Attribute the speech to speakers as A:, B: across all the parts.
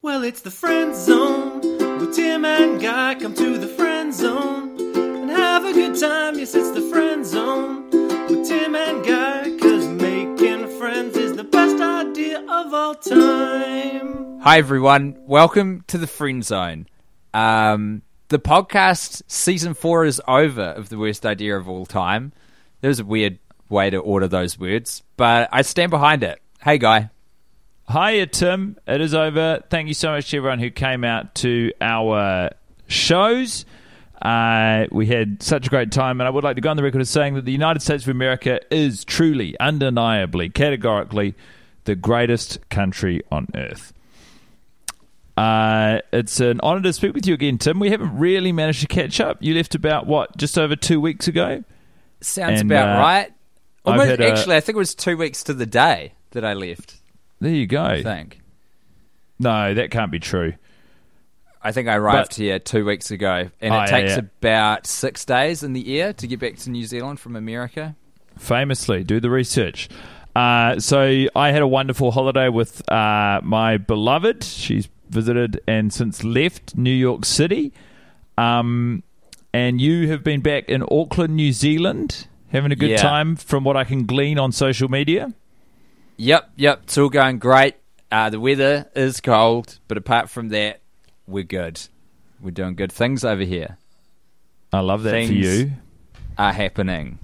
A: Well, it's the Friend Zone, with Tim and Guy come to the Friend Zone and have a good time. Yes, it's the Friend Zone, with Tim and Guy, 'cause making friends is the best idea of all time.
B: Hi everyone, welcome to the Friend Zone. The podcast season 4 is over of the worst idea of all time. There's a weird way to order those words, but I stand behind it. Hey Guy.
C: Hiya, Tim. It is over. Thank you so much to everyone who came out to our shows. We had such a great time, and I would like to go on the record as saying that the United States of America is truly, undeniably, categorically the greatest country on earth. It's an honour to speak with you again, Tim. We haven't really managed to catch up. You left about, just over 2 weeks ago?
B: Sounds about right. Almost, actually, I think it was 2 weeks to the day that I left.
C: There you go.
B: I think.
C: No, that can't be true.
B: I think I arrived here 2 weeks ago, and it takes about 6 days in the air to get back to New Zealand from America.
C: Famously, do the research. So I had a wonderful holiday with my beloved. She's visited and since left New York City. And you have been back in Auckland, New Zealand, having a good time from what I can glean on social media.
B: Yep, it's all going great. The weather is cold, but apart from that, we're good. We're doing good things over here.
C: I love that for you.
B: Are happening.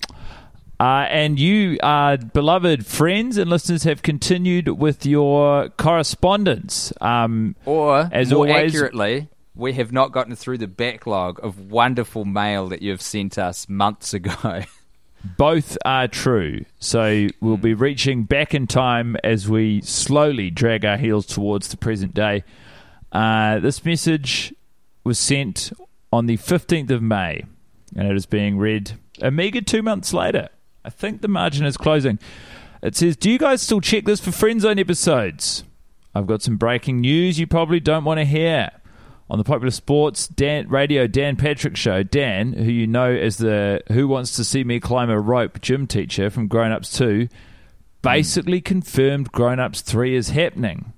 C: And you, beloved friends and listeners, have continued with your correspondence.
B: Or,
C: as
B: more
C: always,
B: accurately, we have not gotten through the backlog of wonderful mail that you've sent us months ago.
C: Both are true. So we'll be reaching back in time as we slowly drag our heels towards the present day. This message was sent on the 15th of May, and it is being read a meager 2 months later. I think the margin is closing. It says, do you guys still check this for Friendzone episodes? I've got some breaking news you probably don't want to hear. On the popular sports radio Dan Patrick show, Dan, who you know as the Who Wants to See Me Climb a Rope gym teacher from Grown Ups 2, basically confirmed Grown Ups 3 is happening.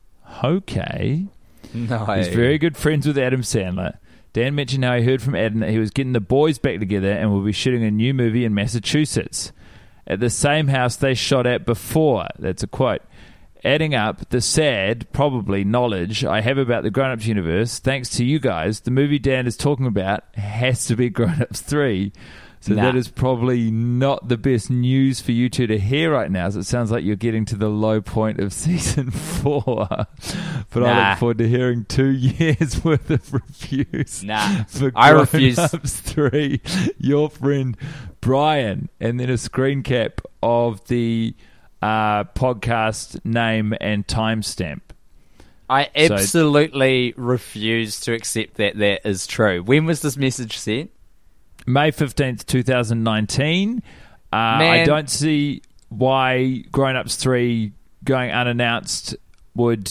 C: Okay.
B: No.
C: He's very good friends with Adam Sandler. Dan mentioned how he heard from Adam that he was getting the boys back together and will be shooting a new movie in Massachusetts, at the same house they shot at before. That's a quote. Adding up the sad, probably, knowledge I have about the Grown Ups universe, thanks to you guys, the movie Dan is talking about has to be Grown Ups 3. So that is probably not the best news for you two to hear right now, as it sounds like you're getting to the low point of season 4. But I look forward to hearing 2 years worth of reviews for Grown Ups 3. Your friend Brian, and then a screen cap of the podcast name and timestamp.
B: I absolutely refuse to accept that is true. When was this message sent?
C: May 15th, 2019. I don't see why Grown Ups 3 going unannounced would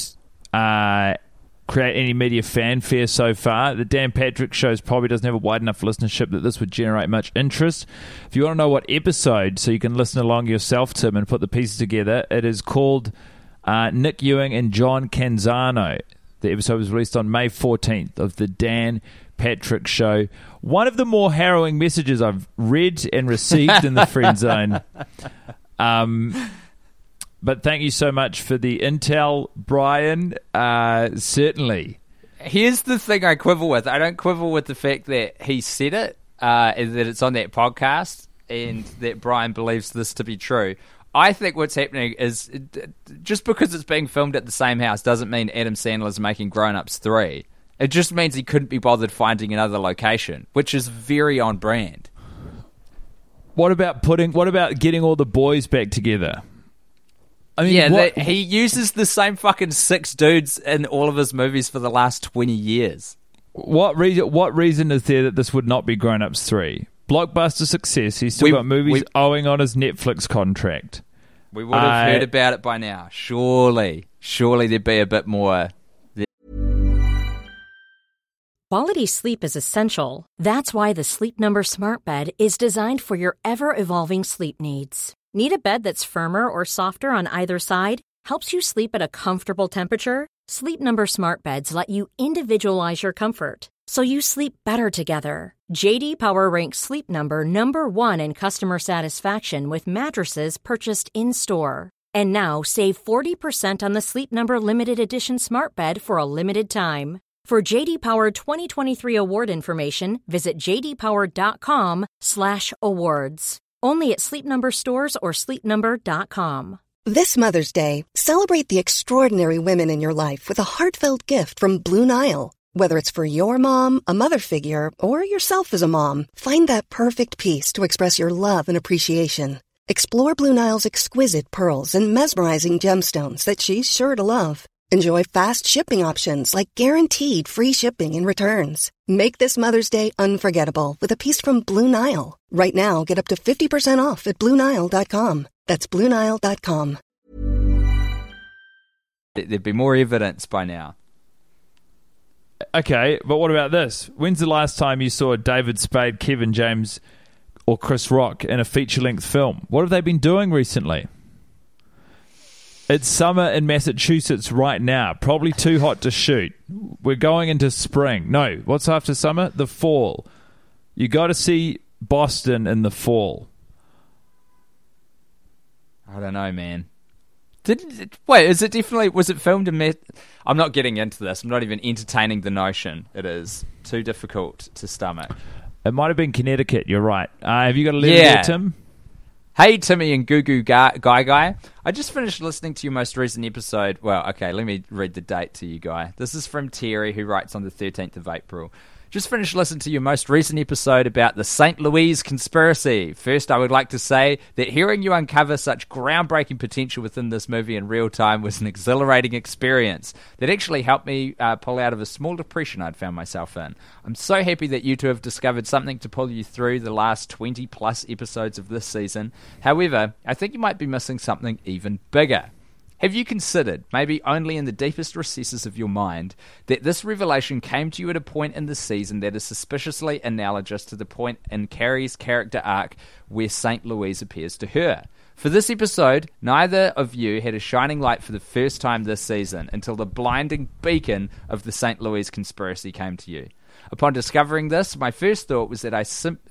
C: create any media fanfare so far. The Dan Patrick show probably doesn't have a wide enough listenership that this would generate much interest. If you want to know what episode, so you can listen along yourself, Tim, and put the pieces together, it is called Nick Ewing and John Canzano. The episode was released on May 14th of the Dan Patrick show. One of the more harrowing messages I've read and received in the Friend Zone. But thank you so much for the intel, Brian. Certainly.
B: Here's the thing I quibble with. I don't quibble with the fact that he said it, and that it's on that podcast, and that Brian believes this to be true. I think what's happening is, just because it's being filmed at the same house doesn't mean Adam Sandler's making Grown Ups 3. It just means he couldn't be bothered finding another location, which is very on brand. What about getting all the boys back together? I mean, he uses the same fucking 6 dudes in all of his movies for the last 20 years.
C: What reason is there that this would not be Grown Ups 3? Blockbuster success. He's still got movies owing on his Netflix contract.
B: We would have heard about it by now. Surely there'd be a bit more.
D: Quality sleep is essential. That's why the Sleep Number Smart Bed is designed for your ever-evolving sleep needs. Need a bed that's firmer or softer on either side? Helps you sleep at a comfortable temperature? Sleep Number smart beds let you individualize your comfort, so you sleep better together. JD Power ranks Sleep Number number 1 in customer satisfaction with mattresses purchased in-store. And now, save 40% on the Sleep Number Limited Edition smart bed for a limited time. For JD Power 2023 award information, visit jdpower.com/awards. Only at Sleep Number stores or sleepnumber.com.
E: This Mother's Day, celebrate the extraordinary women in your life with a heartfelt gift from Blue Nile. Whether it's for your mom, a mother figure, or yourself as a mom, find that perfect piece to express your love and appreciation. Explore Blue Nile's exquisite pearls and mesmerizing gemstones that she's sure to love. Enjoy fast shipping options like guaranteed free shipping and returns. Make this Mother's Day unforgettable with a piece from Blue Nile. Right now, get up to 50% off at BlueNile.com. That's BlueNile.com.
B: There'd be more evidence by now.
C: Okay, but what about this? When's the last time you saw David Spade, Kevin James, or Chris Rock in a feature-length film? What have they been doing recently? It's summer in Massachusetts right now. Probably too hot to shoot. We're going into spring. No, what's after summer? The fall. You got to see Boston in the fall.
B: I don't know, man. Wait, is it definitely... Was it filmed in... I'm not getting into this. I'm not even entertaining the notion. It is too difficult to stomach.
C: It might have been Connecticut. You're right. Have you got a letter there, Tim?
B: Hey, Timmy and Goo Goo Guy. I just finished listening to your most recent episode. Well, okay, let me read the date to you, Guy. This is from Terry, who writes on the 13th of April. Just finished listening to your most recent episode about the St. Louis conspiracy. First, I would like to say that hearing you uncover such groundbreaking potential within this movie in real time was an exhilarating experience that actually helped me pull out of a small depression I'd found myself in. I'm so happy that you two have discovered something to pull you through the last 20 plus episodes of this season. However, I think you might be missing something even bigger. Have you considered, maybe only in the deepest recesses of your mind, that this revelation came to you at a point in the season that is suspiciously analogous to the point in Carrie's character arc where St. Louis appears to her? For this episode, neither of you had a shining light for the first time this season until the blinding beacon of the St. Louis conspiracy came to you. Upon discovering this, my first thought was that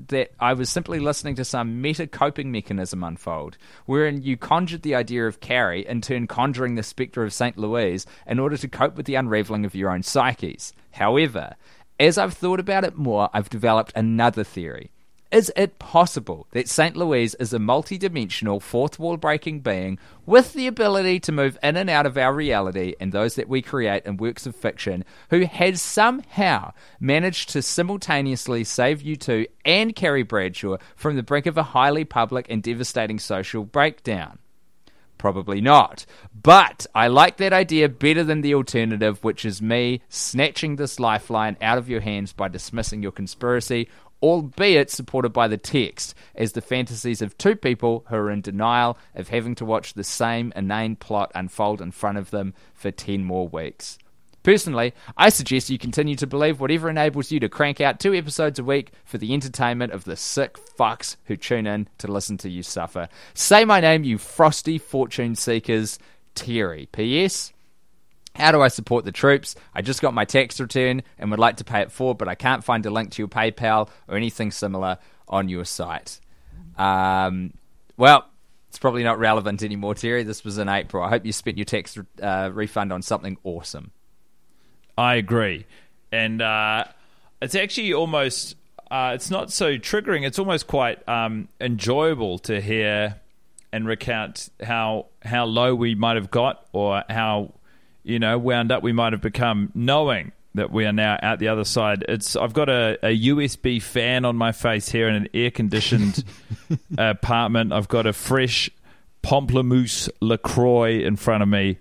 B: I was simply listening to some meta-coping mechanism unfold, wherein you conjured the idea of Carrie, in turn conjuring the spectre of St. Louis, in order to cope with the unraveling of your own psyches. However, as I've thought about it more, I've developed another theory. Is it possible that St. Louis is a multi-dimensional, fourth-wall-breaking being with the ability to move in and out of our reality and those that we create in works of fiction, who has somehow managed to simultaneously save you two and Carrie Bradshaw from the brink of a highly public and devastating social breakdown? Probably not. But I like that idea better than the alternative, which is me snatching this lifeline out of your hands by dismissing your conspiracy, albeit supported by the text, as the fantasies of two people who are in denial of having to watch the same inane plot unfold in front of them for 10 more weeks. Personally, I suggest you continue to believe whatever enables you to crank out 2 episodes a week for the entertainment of the sick fucks who tune in to listen to you suffer. Say my name, you frosty fortune seekers. Terry. P.S. How do I support the troops? I just got my tax return and would like to pay it forward, but I can't find a link to your PayPal or anything similar on your site. Well, it's probably not relevant anymore, Terry. This was in April. I hope you spent your tax refund on something awesome.
C: I agree. And it's actually almost, it's not so triggering. It's almost quite enjoyable to hear and recount how low we might have got, or how wound up we might have become, knowing that we are now out the other side. I've got a USB fan on my face here in an air-conditioned apartment. I've got a fresh Pamplemousse LaCroix in front of me.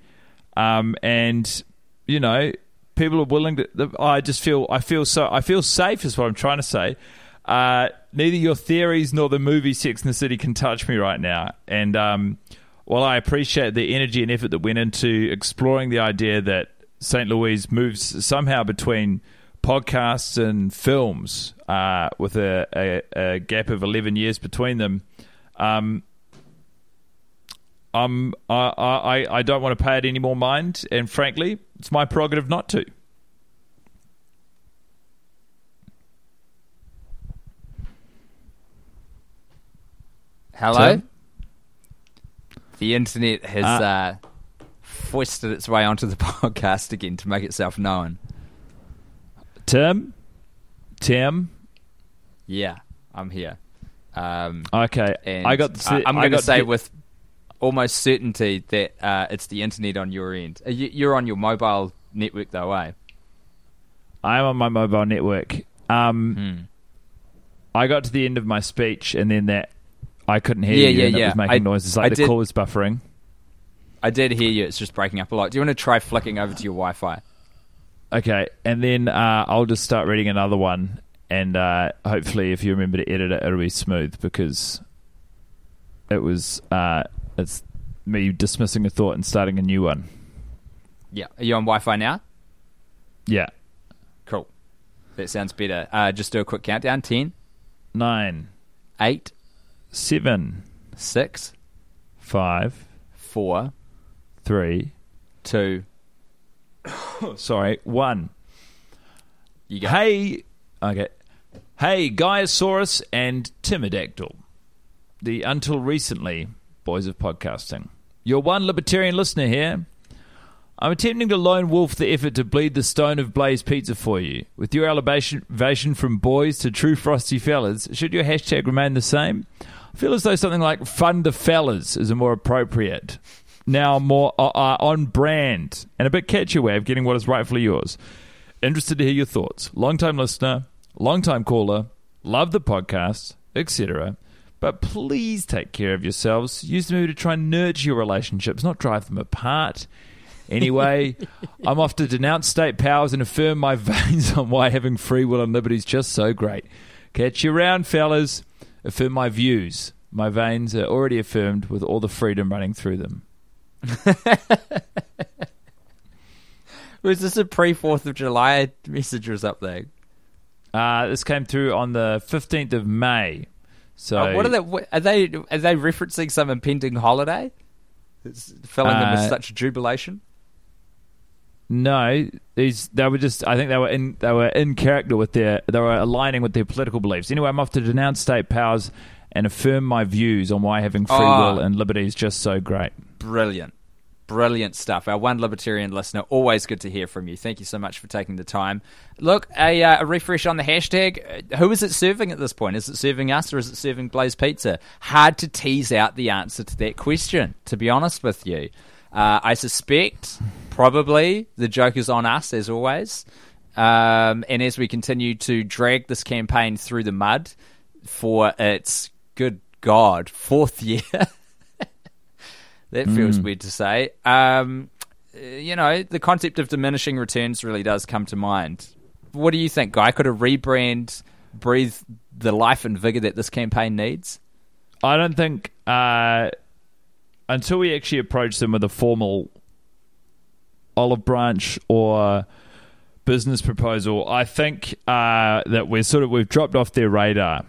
C: And, people are willing to... I feel safe is what I'm trying to say. Neither your theories nor the movie Sex and the City can touch me right now. And while I appreciate the energy and effort that went into exploring the idea that St. Louis moves somehow between podcasts and films with a gap of 11 years between them, I don't want to pay it any more mind, and frankly, it's my prerogative not to.
B: Hello?
C: Tim?
B: The internet has foisted its way onto the podcast again to make itself known.
C: Tim?
B: Yeah, I'm here.
C: Okay,
B: And
C: I got.
B: I'm going to say with almost certainty that it's the internet on your end. You're on your mobile network, though, eh?
C: I'm on my mobile network. I got to the end of my speech, and then that I couldn't hear you, and it was making noises like the call was buffering.
B: I did hear you. It's just breaking up a lot. Do you want to try flicking over to your Wi-Fi?
C: Okay, and then I'll just start reading another one, and hopefully, if you remember to edit it, it'll be smooth, because it's me dismissing a thought and starting a new one.
B: Yeah. Are you on Wi-Fi now?
C: Yeah.
B: Cool. That sounds better. Just do a quick countdown. 10,
C: 9,
B: 8,
C: 7,
B: 6,
C: 5,
B: 4,
C: 3,
B: 2.
C: Sorry, 1.
B: You go.
C: Hey, Gaiasaurus and Timidactyl, the until recently boys of podcasting. Your one libertarian listener here. I'm attempting to lone wolf the effort to bleed the stone of Blaze Pizza for you. With your elevation from boys to true frosty fellas, should your hashtag remain the same? I feel as though something like Fund the Fellas is a more appropriate, now more on brand, and a bit catchy way of getting what is rightfully yours. Interested to hear your thoughts. Long-time listener, long-time caller, love the podcast, etc. But please take care of yourselves. Use the movie to try and nurture your relationships, not drive them apart. Anyway, I'm off to denounce state powers and affirm my veins on why having free will and liberty is just so great. Catch you around, fellas. Affirm my views. My veins are already affirmed with all the freedom running through them.
B: Was this a pre-4th of July message or something?
C: This came through on the 15th of May. So
B: what are they referencing some impending holiday? It's filling them with such jubilation.
C: No, they were just. I think they were in character with they were aligning with their political beliefs. Anyway, I'm off to denounce state powers and affirm my views on why having free will and liberty is just so great. Brilliant stuff. Our one libertarian listener, always good to hear from you. Thank you so much for taking the time. Look, a refresh on the hashtag. Who is it serving at this point? Is it serving us or is it serving Blaze Pizza? Hard to tease out the answer to that question, to be honest with you. I suspect probably the joke is on us, as always. And as we continue to drag this campaign through the mud for its, good God, 4th year. That feels weird to say. The concept of diminishing returns really does come to mind. What do you think, Guy? Could a rebrand breathe the life and vigor that this campaign needs? I don't think until we actually approach them with a formal olive branch or business proposal, I think that we've dropped off their radar.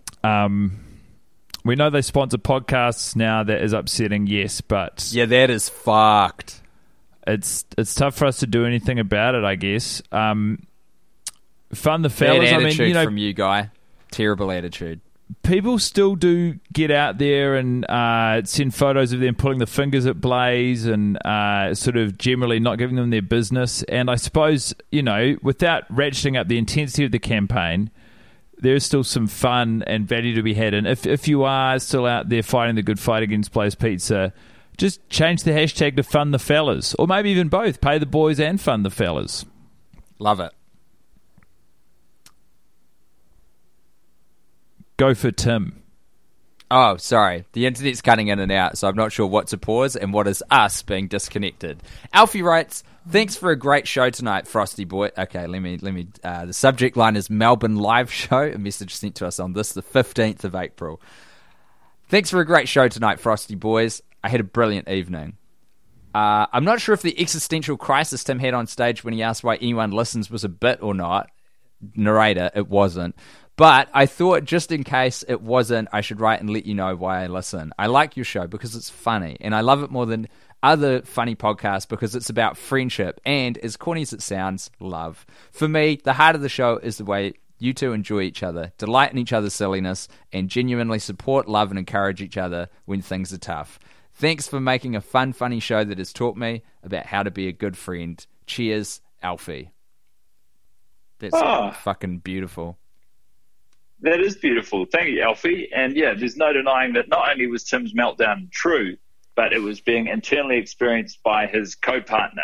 C: We know they sponsor podcasts now. That is upsetting, yes, but
B: yeah, that is fucked.
C: It's tough for us to do anything about it, I guess. Fund the fellas.
B: Bad attitude from you, Guy. Terrible attitude.
C: People still do get out there and send photos of them pulling the fingers at Blaze and sort of generally not giving them their business. And I suppose, without ratcheting up the intensity of the campaign, there's still some fun and value to be had. And if you are still out there fighting the good fight against Blaze Pizza, just change the hashtag to Fund the Fellas. Or maybe even both. Pay the boys and fund the fellas.
B: Love it.
C: Go for Tim.
B: Oh, sorry. The internet's cutting in and out, so I'm not sure what's a pause and what is us being disconnected. Alfie writes, thanks for a great show tonight, Frosty Boy. Okay, let me. The subject line is Melbourne Live Show. A message sent to us on the 15th of April. Thanks for a great show tonight, Frosty Boys. I had a brilliant evening. I'm not sure if the existential crisis Tim had on stage when he asked why anyone listens was a bit or not. Narrator, it wasn't. But I thought, just in case it wasn't, I should write and let you know why I listen. I like your show because it's funny, and I love it more than other funny podcasts because it's about friendship and, as corny as it sounds, love. For me, the heart of the show is the way you two enjoy each other, delight in each other's silliness, and genuinely support, love, and encourage each other when things are tough. Thanks for making a fun, funny show that has taught me about how to be a good friend. Cheers, Alfie. That's fucking beautiful.
F: That is beautiful. Thank you, Alfie. And yeah, there's no denying that not only was Tim's meltdown true, but it was being internally experienced by his co-partner.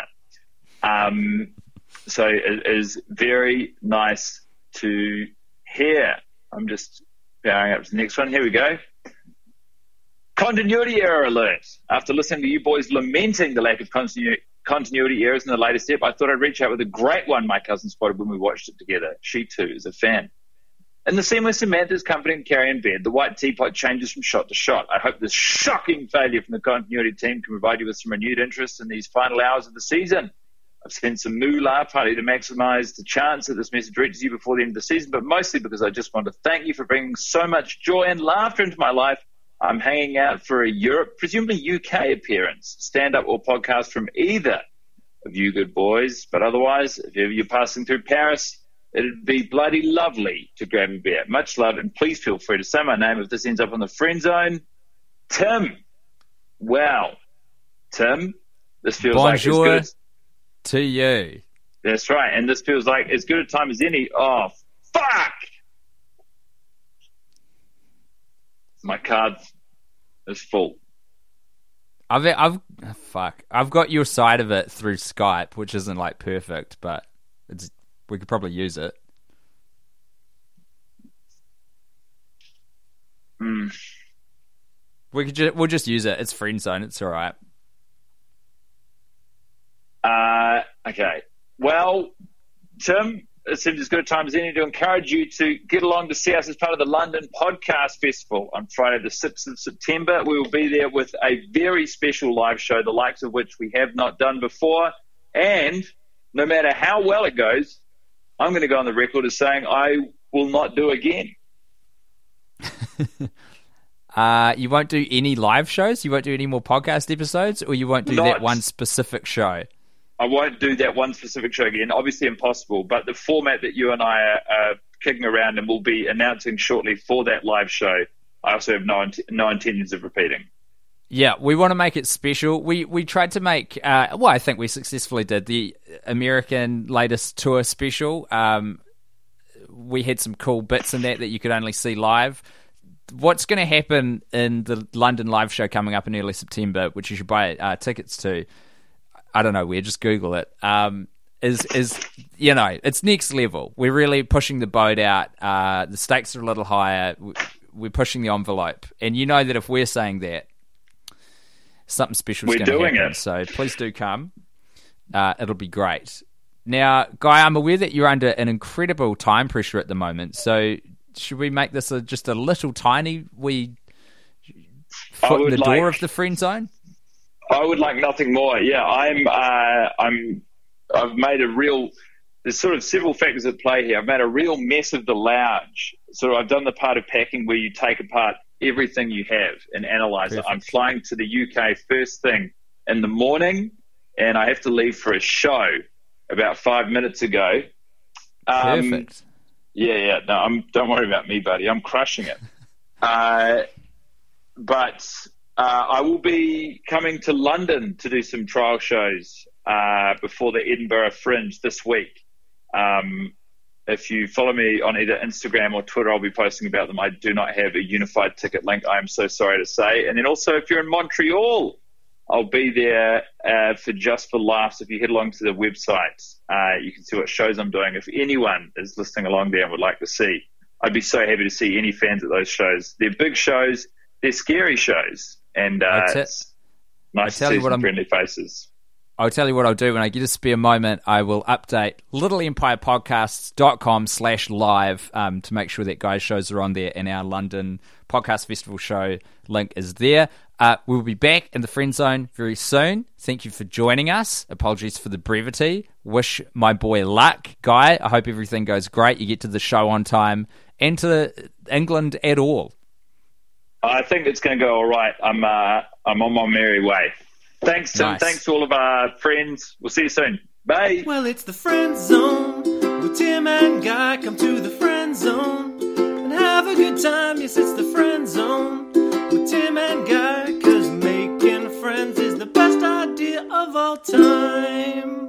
F: So it is very nice to hear. I'm just powering up to the next one. Here we go. Continuity error alert. After listening to you boys lamenting the lack of continuity errors in the latest step, I thought I'd reach out with a great one my cousin spotted when we watched it together. She too is a fan. In the scene where Samantha's comforting Carrie in bed, the white teapot changes from shot to shot. I hope this shocking failure from the continuity team can provide you with some renewed interest in these final hours of the season. I've sent some moolah, partly to maximize the chance that this message reaches you before the end of the season, but mostly because I just want to thank you for bringing so much joy and laughter into my life. I'm hanging out for a Europe, presumably UK appearance, stand-up or podcast from either of you good boys. But otherwise, if ever you're passing through Paris, it'd be bloody lovely to grab a beer. Much love, and please feel free to say my name if this ends up on the friend zone. Tim. Wow. Tim, this feels like as good as...
B: to you.
F: That's right, and this feels like as good a time as any. Oh, fuck! My card is full.
B: I've got your side of it through Skype, which isn't like perfect, but we could probably use it. We'll just use it. It's friend zone. It's all right.
F: Okay. Well, Tim, it seems as good a time as any to encourage you to get along to see us as part of the London Podcast Festival on Friday the 6th of September. We will be there with a very special live show, the likes of which we have not done before. And no matter how well it goes, I'm going to go on the record as saying I will not do again.
B: You won't do any live shows? You won't do any more podcast episodes? Or you won't do that one specific show?
F: I won't do that one specific show again. Obviously impossible, but the format that you and I are kicking around and will be announcing shortly for that live show, I also have no intentions of repeating.
B: Yeah, we want to make it special. We tried to make, I think we successfully did, the American latest tour special. We had some cool bits in that you could only see live. What's going to happen in the London live show coming up in early September, which you should buy tickets to, I don't know where, just Google it, is it's next level. We're really pushing the boat out. The stakes are a little higher. We're pushing the envelope. And you know that if we're saying that, something special is going to happen. It. So please do come. It'll be great. Now, Guy, I'm aware that you're under an incredible time pressure at the moment. So should we make this just a little tiny wee foot in the door of the friend zone?
F: I would like nothing more. Yeah, I've made a real. There's sort of several factors at play here. I've made a real mess of the lounge. So I've done the part of packing where you take apart everything you have and analyze it. I'm flying to the UK first thing in the morning, and I have to leave for a show about 5 minutes ago.
B: Perfect.
F: Yeah. No, don't worry about me, buddy. I'm crushing it. But I will be coming to London to do some trial shows before the Edinburgh Fringe this week. If you follow me on either Instagram or Twitter, I'll be posting about them. I do not have a unified ticket link, I am so sorry to say. And then also, if you're in Montreal, I'll be there for Just for Laughs. If you head along to the website, you can see what shows I'm doing. If anyone is listening along there and would like to see, I'd be so happy to see any fans at those shows. They're big shows. They're scary shows. And it's nice to see some friendly faces.
B: I'll tell you what I'll do when I get a spare moment. I will update littleempirepodcasts.com/live to make sure that Guy's shows are on there, and our London Podcast Festival show link is there. We'll be back in the friend zone very soon. Thank you for joining us. Apologies for the brevity. Wish my boy luck. Guy, I hope everything goes great. You get to the show on time, enter England at all?
F: I think it's going to go all right. I'm on my merry way. Thanks, Tim.
B: Nice.
F: Thanks to all of our friends. We'll see you soon. Bye.
A: Well, it's the Friend Zone with Tim and Guy. Come to the Friend Zone and have a good time. Yes, it's the Friend Zone with Tim and Guy, 'cause making friends is the best idea of all time.